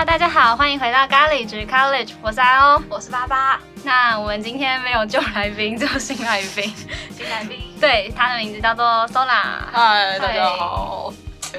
Hello， 大家好，欢迎回到咖喱局 College， 我是阿欧， 我是88。 那我们今天没有旧来宾，只有新来宾。 新来宾， 对，他的名字叫做 Sola。 嗨，大家好。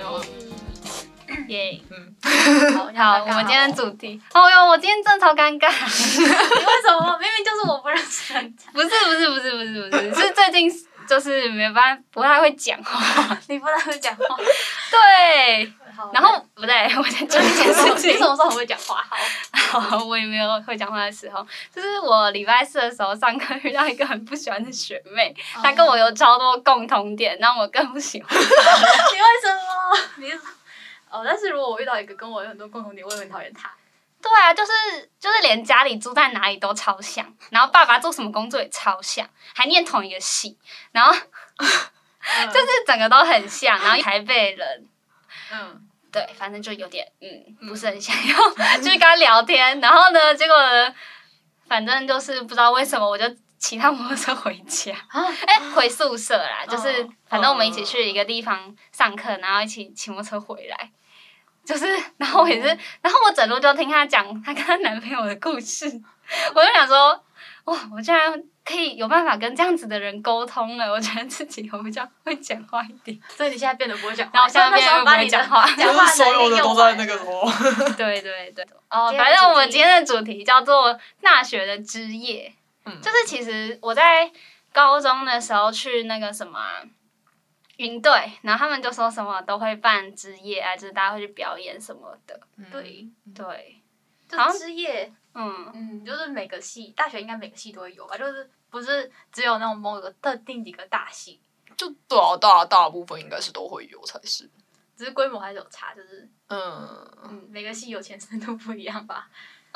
耶， 好， 我们今天的主题，哦哟，我今天真的超尴尬。 你为什么？明明就是我不认识人家。 不是，是最近就是没办法，不太会讲话。 你不太会讲话。 对。然后不对，我在讲一件事情。 你什么时候很会讲话？ 好，我也没有会讲话的时候。就是我礼拜四的时候上课遇到一个很不喜欢的学妹，她跟我有超多共同点，让我更不喜欢。 你为什么？但是如果我遇到一个跟我有很多共同点，我也很讨厌他。 对啊，就是连家里住在哪里都超像，然后爸爸做什么工作也超像，还念同一个系，然后就是整个都很像，然后台北人。对，反正就有点不是很想要，就是跟他聊天，然后呢，结果呢，反正就是不知道为什么，我就骑他摩托车回家，回宿舍啦，就是反正我们一起去一个地方上课，然后一起骑摩托车回来，就是然后我整路就听她讲她跟她男朋友的故事，我就想说，哇，我竟然可以有办法跟这样子的人沟通了，我觉得自己比较会讲话一点。 所以你现在变得不会讲话， 然后现在变得不会讲话， 就是所有的都在那个什么。 对。反正我们今天的主题叫做大学的之夜。就是其实我在高中的时候去那个什么营队，然后他们就说什么都会办之夜啊，就是大家会去表演什么的。 对，就是之夜。就是每个系，大学应该每个系都会有吧，就是不是只有那种某个特定几个大系， 就对啊，大部分应该是都会有才是， 只是规模还是有差，就是每个系有钱深度不一样吧。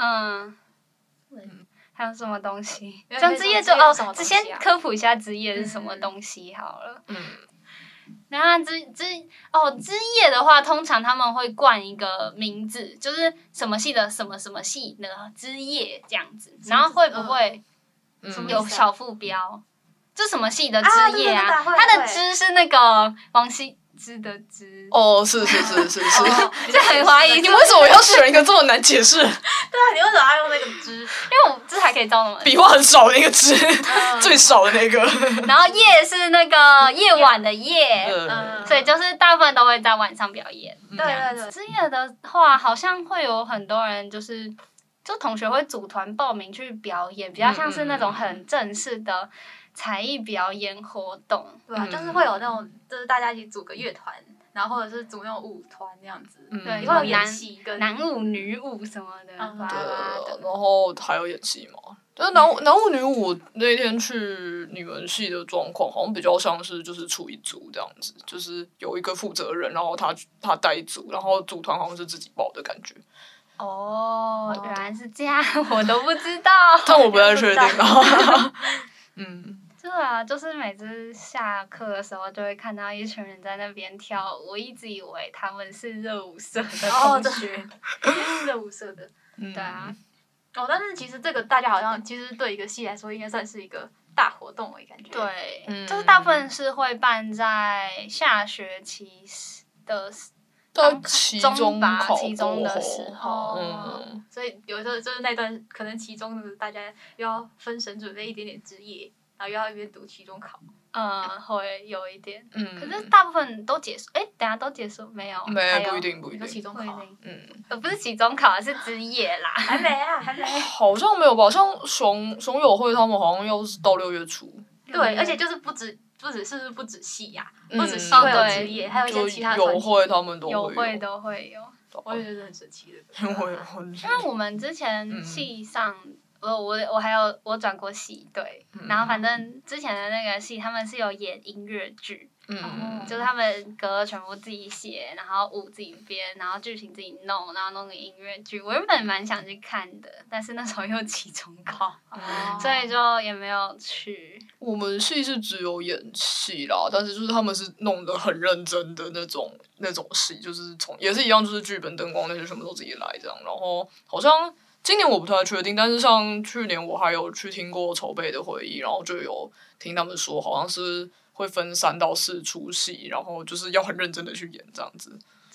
还有什么东西？像之夜就先科普一下之夜是什么东西好了。然后之夜的话，通常他们会冠一个名字，就是什么系的什么什么系的之夜这样子。然后会不会有小副标？就什么系的之夜啊？它的之是那个王羲之的之。 哦，是， 就很怀疑你为什么要选一个这么难解释？ 对啊，你为什么要用那个之？ 因为我这还可以招那么笔画很少的那个之，最少的那个。 然后夜是那个夜晚的夜，所以就是大部分都会在晚上表演。 对。 之夜的话，好像会有很多人就同学会组团报名去表演，比较像是那种很正式的才艺表演活动。 对啊，就是会有那种，就是大家一起组个乐团，然后或者是组那种舞团那样子。 对， 会有演戏跟男舞、女舞什么的。 对，然后还有演戏嘛。就是男舞女舞那天去你们系的状况，好像比较像是就是出一组这样子，就是有一个负责人，然后他带组，然后组团好像是自己报的感觉。 原来是这样，我都不知道。 但我不太确定啊。 对啊，就是每次下课的时候就会看到一群人在那边跳舞，我一直以为他们是热舞社的同学。 热舞社的。 对啊。 但是其实这个大家好像其实对一个系来说应该算是一个大活动，我感觉。 对，就是大部分是会办在下学期的期中考期中的时候。 所以有时候就是那段可能期中的大家又要分神准备一点点之夜，然后又要一边读期中考。 会有一点。可是大部分都结束。等下都结束没有？ 不一定。 期中考。 不是期中考，是之夜啦。 还没。 好像没有吧？像熊友会他们好像要是到6月初。 对，而且就是不止系呀，不止系会有之夜，还有一些其他团体。 友会他们都会有。 友会都会有。 我也觉得很神奇的。 因为我们之前系上。我转过系，对，然后反正之前的那个系他们是有演音乐剧，就是他们歌全部自己写，然后舞自己编，然后剧情自己弄，然后弄个音乐剧。我原本蛮想去看的，但是那时候又期中考，所以就也没有去。 我们系是只有演戏啦，但是就是他们是弄得很认真的那种戏，就是也是一样，就是剧本、灯光那些全部都自己来这样，然后好像。今年我不太确定，但是像去年我还有去听过筹备的会议，然后就有听他们说，好像是会分3到4出戏，然后就是要很认真的去演这样子。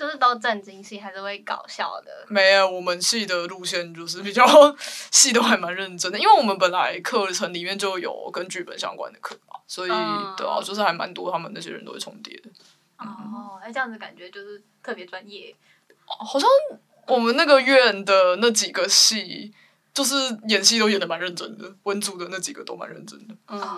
就是都正经戏，还是会搞笑的？ 没有，我们系的路线就是比较戏都还蛮认真的，因为我们本来课程里面就有跟剧本相关的课嘛，所以对啊，就是还蛮多他们那些人都会重叠的。 哦，这样子感觉就是特别专业。 好像我们那个院的那几个系，就是演戏都演得蛮认真的，文组的那几个都蛮认真的。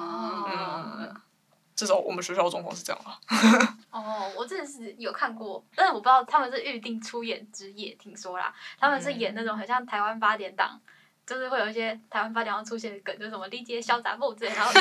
至少我们学校的状况是这样啦。 我之前是有看过，但是我不知道他们是预定出演之夜，听说啦，他们是演那种很像台湾8点档，就是会有一些台湾8点档出现的梗，就是什么历届潇洒不之类，然后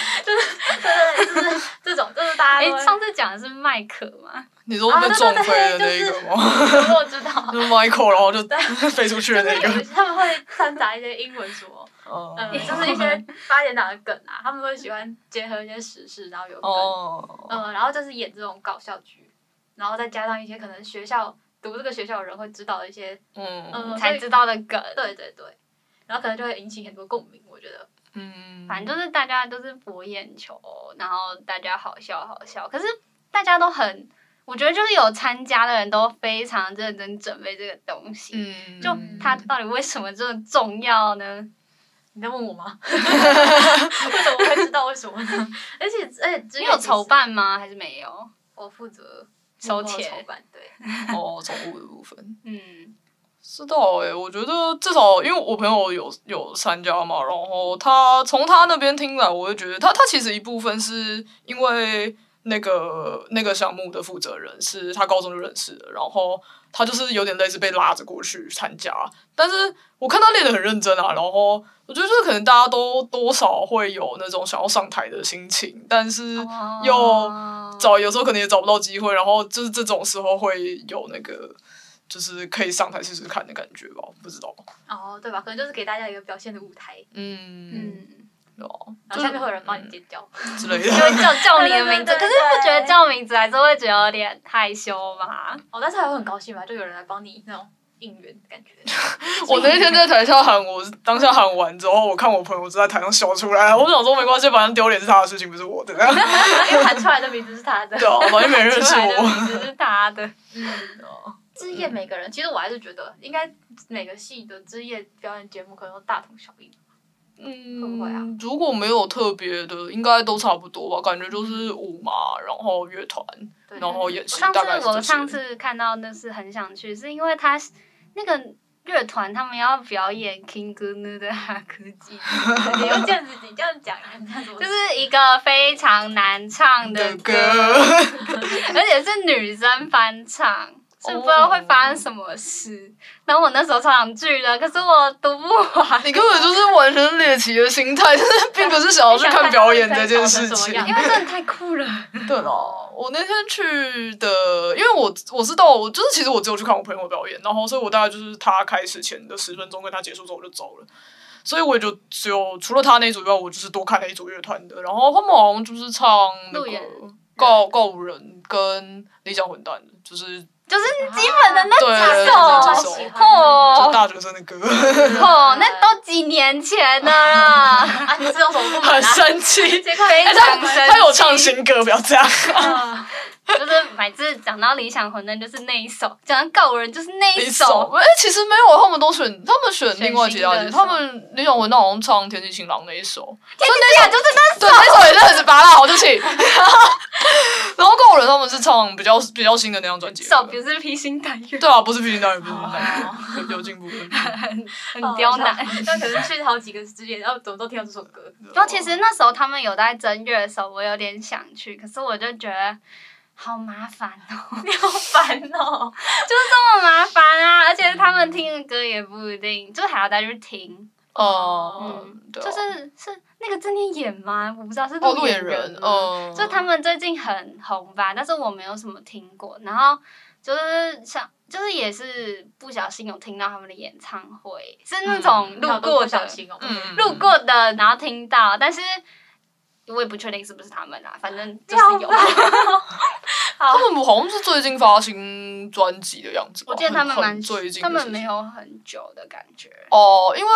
就是这种，就是大家都。 上次讲的是麦克吗？ 你说被撞飞的那个吗？ 我知道。 就是 Michael， 然后就飞出去的那个。 他们会掺杂一些英文什么。就是一些8点档的梗啊，他们会喜欢结合一些时事，然后有梗，然后就是演这种搞笑剧，然后再加上一些可能学校读这个学校的人会知道的一些， 才知道的梗， 对，然后可能就会引起很多共鸣，我觉得， 反正就是大家都是博眼球，然后大家好笑，可是大家都很。我觉得就是有参加的人都非常认真准备这个东西，就他到底为什么这么重要呢？ 你在问我吗？为什么我会知道为什么呢？而且你有筹办吗？还是没有？ 我负责收钱筹办，对。 总务的部分。知道我觉得至少因为我朋友有参加嘛，然后从他那边听来，我会觉得他其实一部分是因为那个项目的负责人是他高中就认识的，然后他就是有点类似被拉着过去参加，但是我看他练得很认真啊，然后我觉得就是可能大家都多少会有那种想要上台的心情，但是有时候可能也找不到机会，然后就是这种时候会有那个就是可以上台试试看的感觉吧，不知道。 对吧？可能就是给大家一个表现的舞台。然后下面会有人帮你尖叫之类的， 就会叫你的名字，可是不觉得叫名字还是会觉得有点害羞吗？ 但是还会很高兴吧，就有人来帮你那种应援的感觉。 我那天在台下喊，我当下喊完之后，我看我朋友就在台上笑出来，我想说没关系，反正丢脸是他的事情，不是我的。 因为喊出来的名字是他的。 对啊，反正没人认识我。 名字是他的。 之夜每个人，其实我还是觉得应该每个系的之夜表演节目可能都大同小异。会不会啊？ 如果没有特别的，应该都差不多吧。感觉就是舞嘛，然后乐团，然后演戏，大概是这些。 我上次看到那是很想去，是因为他那个乐团他们要表演 King Gnu 的哈科技， 你又这样子，你这样讲， 就是一个非常难唱的歌，而且是女生翻唱。是不知道会发生什么事，然后我那时候超想去的，可是我读不完。 你根本就是完全猎奇的心态，但是并不是想要去看表演这件事情。 因为真的太酷了。 对了，我那天去的，因为我知道，我就是其实我只有去看我朋友的表演，然后所以我大概就是他开始前的10分钟跟他结束之后我就走了。所以我也就只有除了他那一组以外，我就是多看了一组乐团的，然后他们好像就是唱那个告五人跟理想混蛋的， 就是基本的那几首， 就大学生的歌。 那都几年前的了。 你知道什么？ 很生气， 非常生气。 他有唱新歌，不要这样。 就是每次讲到理想混蛋就是那一首，讲到告五人就是那一首。 其实没有，他们选另外其他的，他们理想混蛋好像唱《天气晴朗》那一首。 天气晴朗就是那首。 对，那首也是很拔辣，好对不起。然后告五人他们是唱比较新的那张专辑。 手不是披星戴月。 对啊，不是披星戴月，不是披星戴月，有进步。 很刁难。 那可能去好几个之夜，然后怎么都听到这首歌。 然后其实那时候他们有在争乐手，我有点想去，可是我就觉得。好麻烦哦！ 你好烦哦！ 就是这么麻烦啊！而且他们听的歌也不一定，就是还要再去听。就是那个正念演吗？我不知道是路演人。 就他们最近很红吧，但是我没有什么听过。然后就是也是不小心有听到他们的演唱会，是那种路过的，路过的，然后听到，但是。我也不确定是不是他们啦，反正就是有。 他们好像是最近发新专辑的样子吧。 我记得他们最近， 他们没有很久的感觉。 因为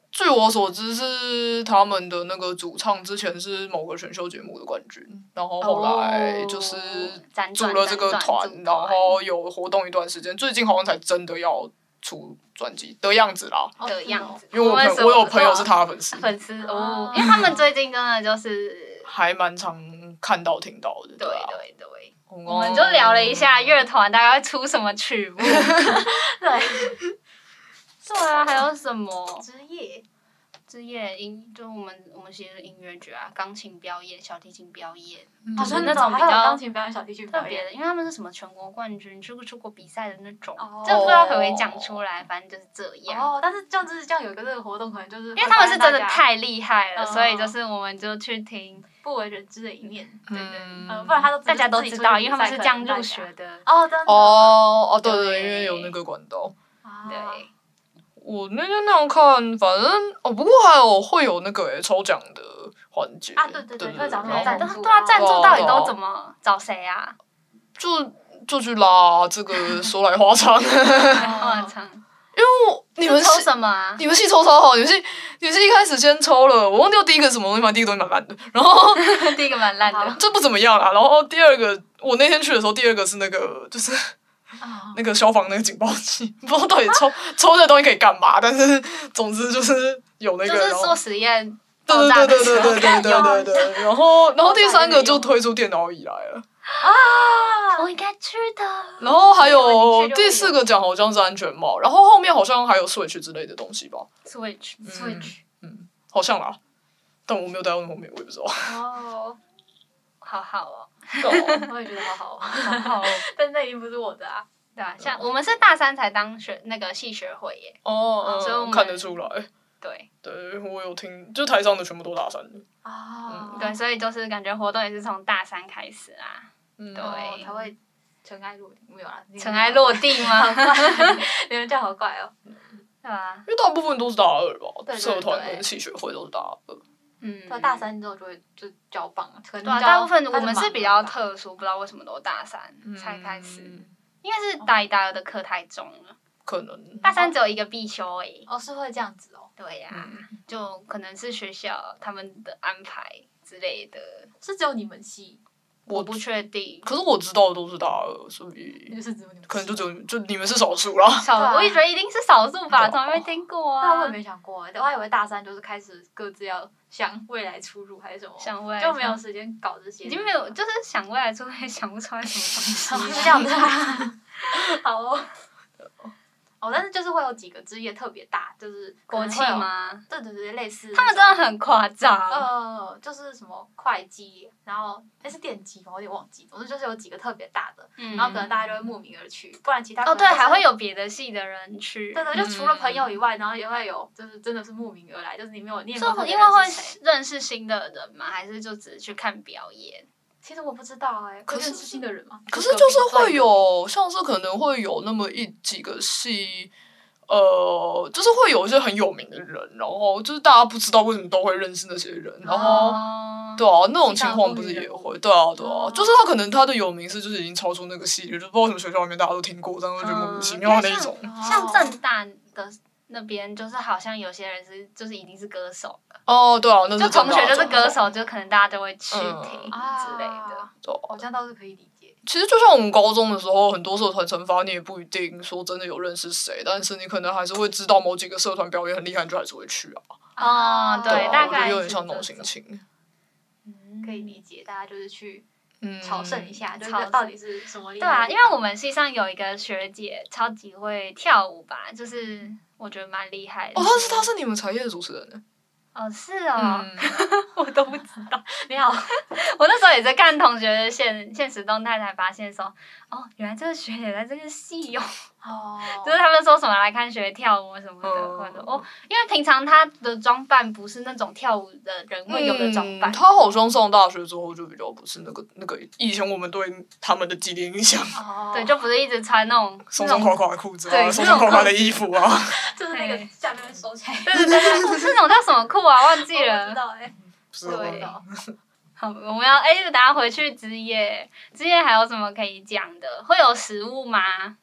据我所知是他们的那个主唱之前是某个选秀节目的冠军，然后后来就是组了这个团，然后有活动一段时间，最近好像才真的要出专辑的样子啦。 的样子， 因为我有朋友是他的粉丝。 粉丝哦，因为他们最近真的就是还蛮常看到听到的。 对啊。 对对。我们就聊了一下乐团大概会出什么曲目。 对。 对啊，还有什么职业就我们写的音乐剧啊，钢琴表演、小提琴表演， 就是那种比较钢琴表演、小提琴特别的，因为他们是什么全国冠军，出过比赛的那种， 这不知道可不可以讲出来，反正就是这样。 但是就是这样有一个这个活动，可能就是因为他们是真的太厉害了，所以就是我们就去听不为人知的一面，对， 不然大家都知道，因为他们是这样入学的。 真的。 对，因为有那个管道。 对。 我那天那样看，反正不过会有那个抽奖的环节。 对，会找那个赞助。 对啊，赞助到底都怎么找谁啊？ 就去拉这个说来话长。因为你们抽什么啊？ 你们系抽超好，你们系一开始先抽了，我忘掉第一个什么东西，反正第一个东西蛮烂的，然后第一个蛮烂的， 这不怎么样啦。然后第二个，我那天去的时候，第二个是那个就是。那个消防那个警报器，不知道到底抽这个东西可以干嘛，但是总之就是有那个， 就是做实验。 对，然后第三个就推出电脑椅来了。 我应该去的。 然后还有第四个奖好像是安全帽，然后后面好像还有 Switch 之类的东西吧。 Switch， 好像啦，但我没有待到那后面，我也不知道。 好好哦。 我也觉得好好，但那已经不是我的啊。 对啊，像我们是大三才当那个系学会耶。所以我们看得出来。 对， 我有听，就台上的全部都大三的。 对，所以就是感觉活动也是从大三开始啦。 对，才会尘埃落定，没有啦。 尘埃落地吗？ 你们这样好怪哦。 对啊。 因为大部分都是大二吧，社团跟系学会都是大二。 大三之后就交棒了，可能大部分我们是比较特殊，不知道为什么都是大三才开始，应该是大一大二的课太重了， 可能大三只有一个必修而已。 是会这样子哦。 对呀，就可能是学校他们的安排之类的。 是只有你们系？ 我不确定。 可是我知道的都是大二，所以就是只有你们， 可能就你们是少数啦。 我也觉得一定是少数吧，从来没听过啊。 我也没想过，我还以为大三就是开始各自要向未来出入还是什么，就没有时间搞这些。 已经没有，就是想未来出入也想不出来什么东西。 是这样子。好哦。但是就是会有几个职业特别大，就是国企吗？ 对，类似。 他们真的很夸张。 就是什么会计，然后是电机嘛，我有点忘记。总之就是有几个特别大的，然后可能大家就会慕名而去，不然其他对，还会有别的系的人去。 对，就除了朋友以外，然后也会有就是真的是慕名而来，就是你没有念过。 因为会认识新的人吗？还是就只是去看表演？ 其实我不知道可是新的人吗？ 可是就是会有，像是可能会有那么几个系，就是会有一些很有名的人，然后就是大家不知道为什么都会认识那些人，然后对啊，那种情况不是也会？对啊，就是他可能他的有名是就是已经超出那个系了，就不知道为什么学校里面大家都听过，这样就觉得莫名其妙的那一种。 像政大的那边就是好像有些人就是已经是歌手了。 对啊，那是就同学就是歌手，就可能大家都会去听之类的。 好像倒是可以理解。 其实就像我们高中的时候，很多社团惩罚你也不一定说真的有认识谁，但是你可能还是会知道某几个社团表演很厉害，你就还是会去啊。 对，大概我觉得有点像那种心情。 可以理解，大家就是去朝圣一下，就是到底是什么厉害。 对啊，因为我们系上有一个学姐超级会跳舞吧，就是我觉得蛮厉害的。 她是你们茶叶的主持人呢。 是哦，我都不知道。 你好， 我那时候也在看同学的现实动态才发现说，原来这个学姐在这个系哦。就是他们说什么来看学跳舞什么的，或者因为平常她的装扮不是那种跳舞的人会有的装扮。 她好像上大学之后就比较不是那个以前我们对他们的既定印象。 对，就不是一直穿那种松松垮垮的裤子啊，松松垮垮的衣服啊。 就是那个下面收起来。 对，是那种叫什么裤啊？忘记了。 不知道对。好，我们要等下回去职业还有什么可以讲的？会有食物吗？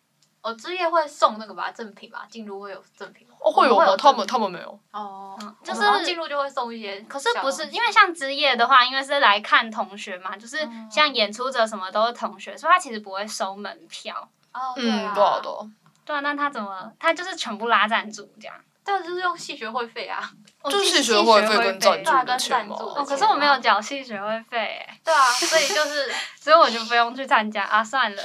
之夜会送那个吧赠品吧，进入会有赠品吗？ 会有吗？他们没有。 就是进入就会送一些。 可是不是因为像之夜的话，因为是来看同学嘛，就是像演出者什么都是同学，所以他其实不会收门票。 对啊。 对啊，那他怎么？他就是全部拉赞助这样。 对，就是用系学会费啊。 就是系学会费跟赞助的钱嘛。 可是我没有缴系学会费对啊，所以就是， 所以我就不用去参加啊，算了。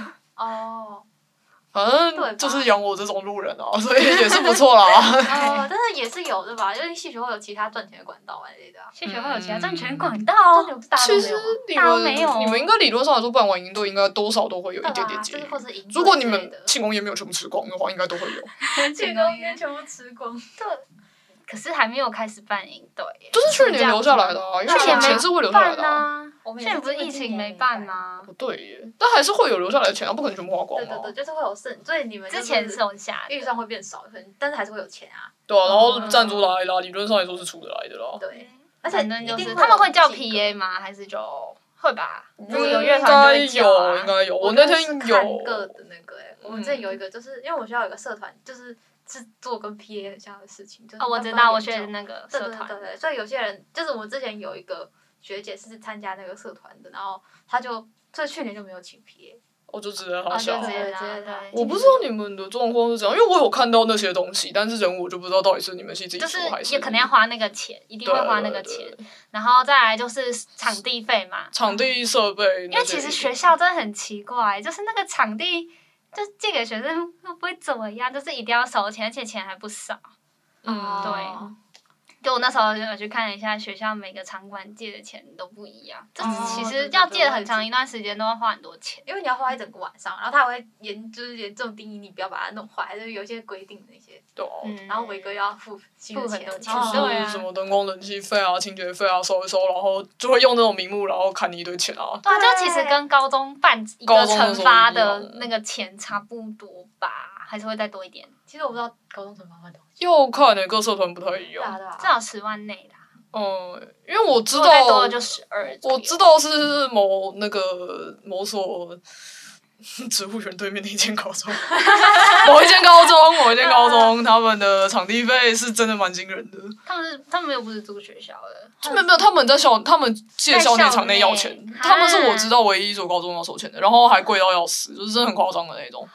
反正就是养我这种路人啊，所以也是不错啦。 但是也是有的吧，因为系学会有其他赚钱的管道之类的。 系学会有其他赚钱管道， 其实你们应该理论上来说办完营队应该多少都会有一点点结余。如果你们庆功宴没有全部吃光的话，应该都会有。 庆功宴全部吃光。 对。可是还没有开始办营队， 就是去年留下来的啊，因为钱是会留下来的啊。 去年不是疫情没办吗？ 不对耶，但还是会有留下来的钱啊，不可能全部花光啊。对，就是会有剩，所以你们之前剩下预算会变少，但是还是会有钱啊。 对啊，然后赞助来啦，理论上来说是出得来的啦。 对，而且就是他们会叫 PA 吗？还是就会吧？如果有乐团就会叫。 应该有。我那天有看个的那个我们之前有一个，就是因为我学校有个社团，是做跟 PA 很像的事情，就是我知道我学的那个社团， 对，所以有些人就是我们之前有一个学姐是参加那个社团的，然后所以去年就没有请 PA， 我就直接他下。 我不知道你们的状况是怎样，因为我有看到那些东西，但是人我就不知道到底是你们系自己出还是。 也可能要花那个钱，一定会花那个钱，然后再来就是场地费嘛， 场地设备。 因为其实学校真的很奇怪，就是那个场地。就借给学生会不会怎么样？就是一定要收钱，而且钱还不少。对。就我那时候有去看了一下，学校每个场馆借的钱都不一样。就其实要借很长一段时间，都要花很多钱。 因为你要花一整个晚上，然后他还会就是严重定义你不要把它弄坏，就是有一些规定的一些。 对。 然后伟哥要付很多钱， 就是什么灯光、冷气费啊、清洁费啊收一收，然后就会用这种名目，然后砍你一堆钱啊。 对啊，就其实跟高中办一个惩罚的那个钱差不多吧，还是会再多一点。 其实我不知道高中惩罚办多少钱。 要看各社团不太一样。 至少10万内啦。 因为我知道。 再多就12。 我知道是某所。植物园对面的一间高中，某一间高中，他们的场地费是真的蛮惊人的。 他们又不是住学校的。 没有，他们借校内场内要钱，他们是我知道唯一一所高中要收钱的，然后还贵到要死，就是真的很夸张的那种。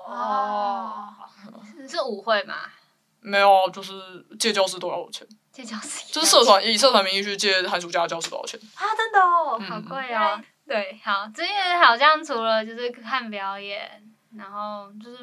是舞会吗？ 没有，就是借教室都要钱。 借教室。 就是以社团名义去借寒暑假的教室都要钱。 真的哦， 好贵哦。对，好，之前好像除了就是看表演，然后就是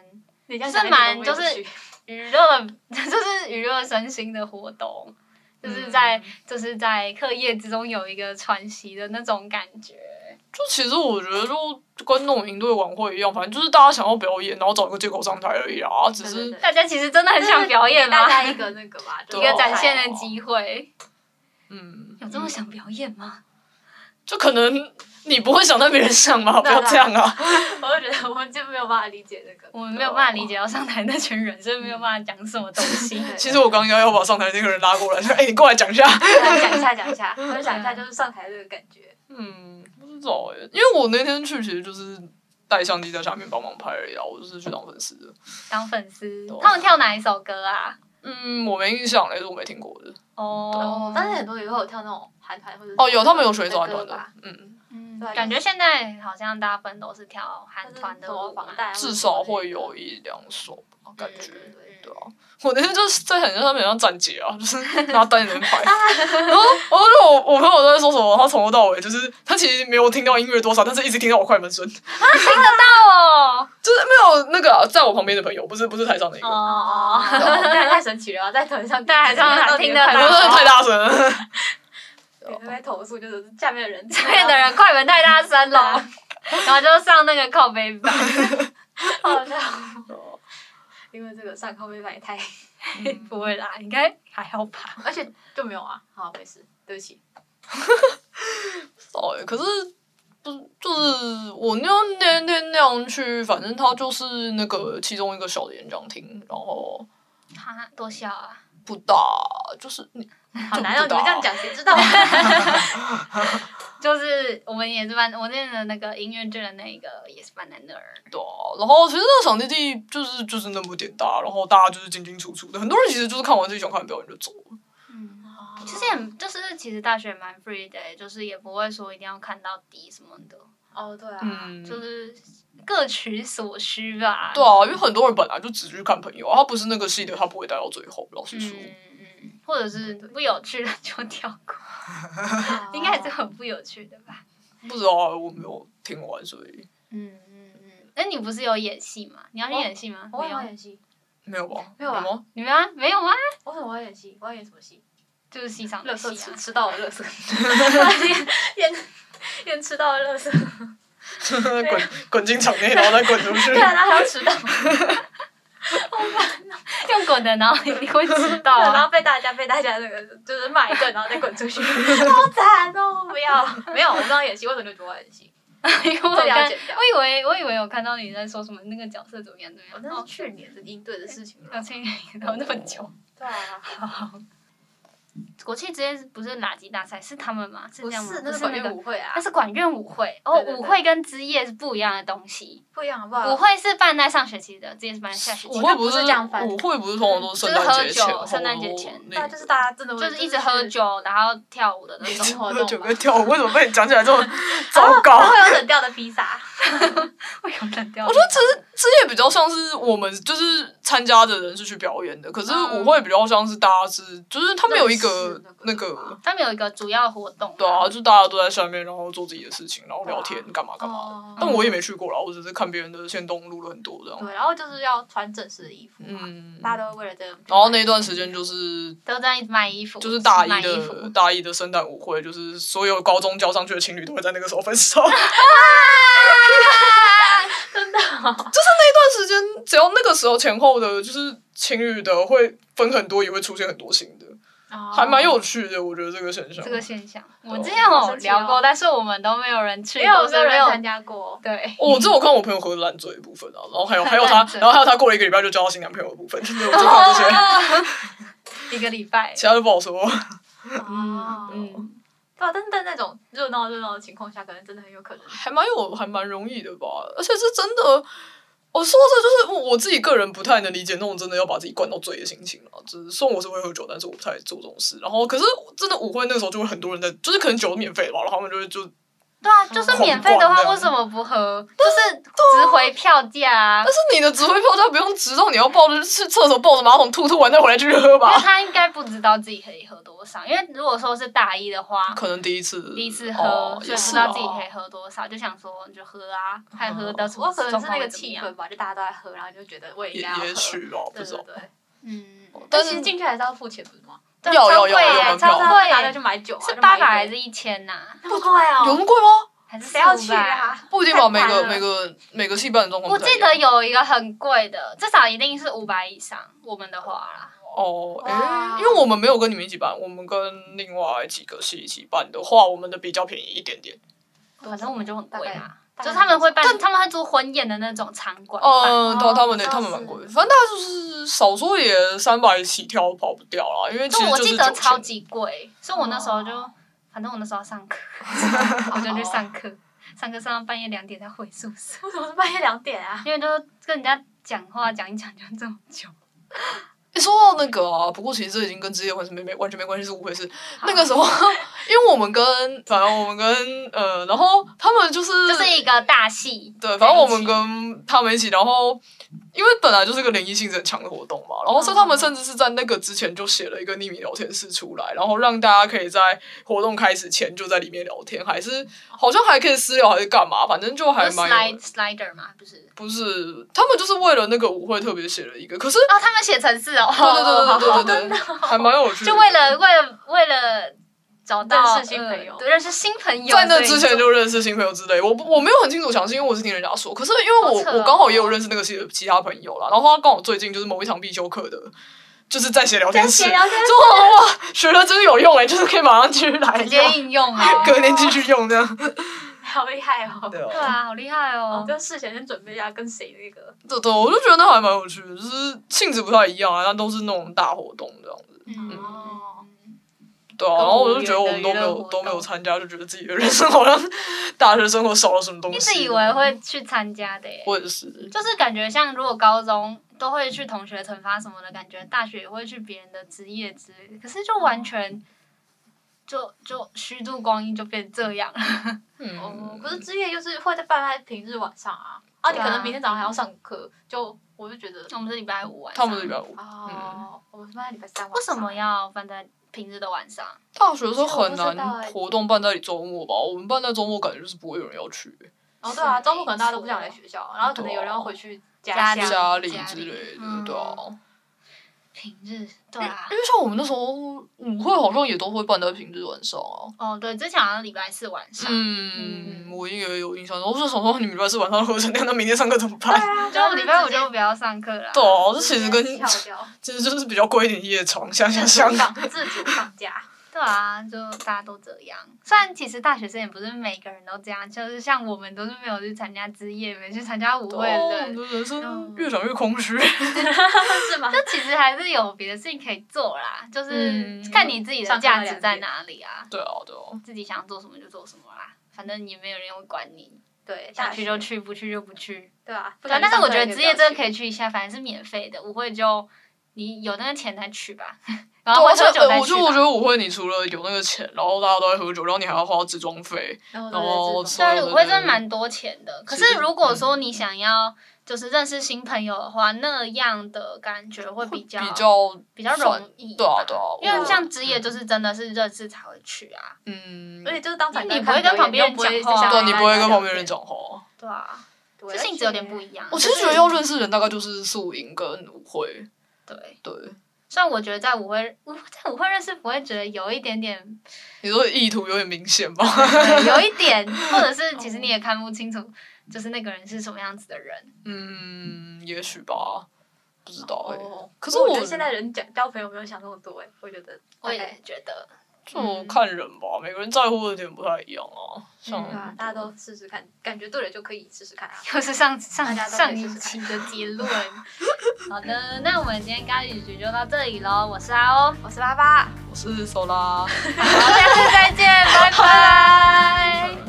就是娱乐身心的活动，就是在课业之中有一个喘息的那种感觉。 就其实我觉得就跟那种营队晚会一样，反正就是大家想要表演，然后找一个借口上台而已啦。只是大家其实真的很想表演嘛， 大家一个那个吧， 一个展现的机会。有这么想表演吗？ 就可能你不会想到别人想嘛，不要这样啊！ 我就觉得我们就没有办法理解这个， 我们没有办法理解要上台那群人，所以没有办法讲什么东西。 其实我刚刚要把上台那个人拉过来，说：“你过来讲一下。” 讲一下，分享一下就是上台这个感觉。 不知道因为我那天去其实就是带相机在下面帮忙拍而已啦，我就是去当粉丝的。 当粉丝，他们跳哪一首歌啊？ 我没印象是我没听过的。 但是很多也会有跳那种韩团或者有他们有水手韩团的。 感觉现在好像大部分都是跳韩团的舞， 至少会有1-2首吧，感觉。对啊，我那天就是在很像站姐啊，就是拿单人牌，然后我朋友都在说什么，他从头到尾就是他其实没有听到音乐多少，但是一直听到我快门声。听得到哦， 就是没有那个在我旁边的朋友，不是台上的一个。 太神奇了，在台上听得太大声了。 有在投诉，就是下面的人快门太大声了，然后就上那个靠背板。 好笑。因为这个上靠背板也太不会啦，应该还好吧。 而且就没有啊，好没事，对不起。 可是就是我那天那样去，反正它就是那个其中一个小的演讲厅，然后多小啊？ 不大，就是好难哦，你们这样讲谁知道？ 就是就是我们也是班，我念的那个音乐剧的那个也是班在那儿。 对啊，然后其实那个场地就是那么点大，然后大家就是进进出出的，很多人其实就是看完自己想看的表演就走了。 其实也就是其实大学蛮 free 的，就是也不会说一定要看到底什么的。 哦，对啊， 就是各取所需吧。 对啊，因为很多人本来就只去看朋友，他不是那个系的，他不会待到最后。老实说， 或者是不有趣的就跳过，应该还是很不有趣的吧？ 不知道啊，我没有听完，所以。 那你不是有演戏吗？你要去演戏吗？ 我要演戏。 没有吧？ 没有吧？ 你们啊？没有吗？ 为什么我要演戏？我要演什么戏？ 就是戏上的戏啊。 吃到了垃圾。演吃到了垃圾。 滚进场内，然后再滚出去。 对啊，然后还要迟到。 好烦哦！用滚的，然后你会迟到然后被大家那个就是骂一顿，然后再滚出去，好惨哦！不要，没有，我不知道演戏，为什么就觉得我演戏？ 因为我以为有看到你在说什么那个角色怎么样。 我那是去年的应对的事情了。 去年聊那么久。 对啊。 国庆之夜不是垃圾大赛，是他们吗？是这样吗？ 那是管乐舞会啊。 那是管乐舞会舞会跟之夜是不一样的东西。 不一样好不好？ 舞会是办在上学期的，之夜是办在下学期。 舞会不是这样翻。 舞会不是通常都是圣诞节前， 圣诞节前。 对，就是大家真的就是一直喝酒，然后跳舞的那种活动。 喝酒跟跳舞，为什么被你讲起来这么糟糕？ 会有冷掉的披萨。 会有冷掉。 我觉得之夜比较像是我们就是参加的人是去表演的，可是舞会比较像是大家就是他们有一个那个。 他们有一个主要活动。 对啊，就大家都在下面，然后做自己的事情，然后聊天干嘛干嘛的。但我也没去过啦，我只是看别人的限动录了很多这样。 对，然后就是要穿正式的衣服嘛，大家都会为了这个。 然后那一段时间就是都在买衣服， 就是大一的圣诞舞会，就是所有高中交上去的情侣都会在那个时候分手。 真的，就是那一段时间，只要那个时候前后的，就是情侣的会分很多，也会出现很多新的。还蛮有趣的，我觉得这个现象。我之前有聊过，但是我们都没有人去过， 没有人参加过。 对。 我只有看我朋友喝烂醉的部分啊，然后还有他过了1个礼拜就交到新男朋友的部分，就是我就看这些。1个礼拜。 其他就不好说。 对啊，但那种热闹的情况下，可能真的很有可能。 还蛮容易的吧，而且是真的。我说这就是我自己个人不太能理解那种真的要把自己灌到醉的心情啊。就是虽然我是会喝酒，但是我不太做这种事。然后可是真的舞会那个时候就会很多人在，就是可能酒是免费的吧，然后他们就。 对啊，就是免费的话，为什么不喝？就是值回票价。 但是你的值回票价不用值到你要抱着去厕所抱着马桶吐完再回来继续喝吧。 因为他应该不知道自己可以喝多少，因为如果说是大一的话， 可能第一次喝，所以不知道自己可以喝多少，就想说你就喝啊，看喝到什么状况怎么样。 我可能是那个气氛吧，就大家都在喝，然后就觉得我也应该要喝。 也许吧，不知道。 对。但是进去还是要付钱，不是吗？ 要超贵， 拿着去买酒， 是800还是1000呐？ 那么贵哦？ 有那么贵吗？ 还是谁要去啊？ 不一定吧，每个戏班的状况。 我记得有一个很贵的，至少一定是500以上。我们的话啦。 因为我们没有跟你们一起办，我们跟另外几个系一起办的话，我们的比较便宜一点点。 反正我们就很贵嘛。就是他们会做婚宴的那种场馆。 他们蛮贵，反正大概就是少说也300起跳跑不掉啦，因为其实我记得超级贵，所以我那时候反正我那时候上课，我就去上课上到半夜2点才回宿舍。 为什么是半夜2点啊？ 因为就跟人家讲话讲一讲就这么久。 说到那个啊，不过其实这已经跟职业完全没关系，是误会是那个时候，因为我们跟然后他们就是一个大戏。 对，反正我们跟他们一起，然后因为本来就是个联谊性质很强的活动嘛，然后所以他们甚至是在那个之前就写了一个匿名聊天室出来，然后让大家可以在活动开始前就在里面聊天，还是好像还可以私聊还是干嘛，反正就还蛮有。 Slider 吗？不是， 他们就是为了那个舞会特别写了一个，可是他们写程式哦。 对，还蛮有趣的。 就为了找到认识新朋友， 认识新朋友。 在那之前就认识新朋友之类，我没有很清楚详细，因为我是听人家说。可是因为我刚好也有认识那个系的其他朋友啦，然后他刚好最近就是某一堂必修课的，就是在写聊天室，哇，学了真有用就是可以马上继续来， 直接应用啊， 隔年继续用这样。 好厉害哦！ 对啊，好厉害哦！ 就事前先准备一下跟谁那个。 对，我就觉得那还蛮有趣的，就是性质不太一样啊，但都是那种大活动这样子。对对啊，然后我就觉得我们都没有参加，就觉得自己的人生好像大学生活少了什么东西。 一直以为会去参加的耶。 我也是。 就是感觉像如果高中都会去同学惩罚什么的，感觉大学也会去别人的职业之类的，可是就完全就虚度光阴就变这样了。 可是职业就是会办在平日晚上啊，你可能明天早上还要上课，我就觉得我们是礼拜五晚上。 他们是礼拜五。 我们是办在礼拜3晚上。 为什么要办在平日的晚上？ 大学的时候很难活动办在周末吧？我们办在周末，感觉就是不会有人要去。 对啊，周末可能大家都不想来学校，然后可能有人要回去家里之类的，对啊。 平日对啊， 因为像我们那时候舞会好像也都会办在平日晚上啊。 对，之前好像礼拜4晚上。 我也有印象。我就想说，你们礼拜4晚上合成那样，那明天上课怎么办？ 对啊，就礼拜5就不要上课了。 对啊，这其实就是比较贵一点夜场，像香港自主放假。 对啊，就大家都这样。虽然其实大学生也不是每个人都这样，就是像我们都是没有去参加职业，没去参加舞会的人。 人生越想越空虚。 是吗？ 就其实还是有别的事情可以做啦，就是看你自己的价值在哪里啊。 对啊。 自己想做什么就做什么啦，反正也没有人会管你。 对， 想去就去，不去就不去。 对啊。 对啊，但是我觉得职业真的可以去一下，反正是免费的，舞会就你有那个钱才去吧。然后喝酒再去吧。 我觉得舞会你除了有那个钱，然后大家都在喝酒，然后你还要花置装费，然后对，舞会真的蛮多钱的。可是如果说你想要就是认识新朋友的话，那样的感觉会比较容易。 对啊。 因为像职业就是真的是认识才会去啊。 而且就是当场你不会跟旁边人讲话。 对，你不会跟旁边人讲话。 对啊。这性质有点不一样。 我其实觉得要认识人，大概就是宿营跟舞会。 对。 虽然我觉得在舞会认识不会觉得有一点点， 你说意图有点明显吧？ 有一点，或者是其实你也看不清楚，就是那个人是什么样子的人。 也许吧，不知道可是我觉得现在人交朋友没有想那么多我觉得。 我也觉得。 就看人吧，每个人在乎的点不太一样啊。 大家都试试看，感觉对了就可以试试看啊。 又是上一期的结论。好的，那我们今天咖喱局就到这里咯。我是阿欧， 我是88， 我是手拉。 好，下次再见，拜拜。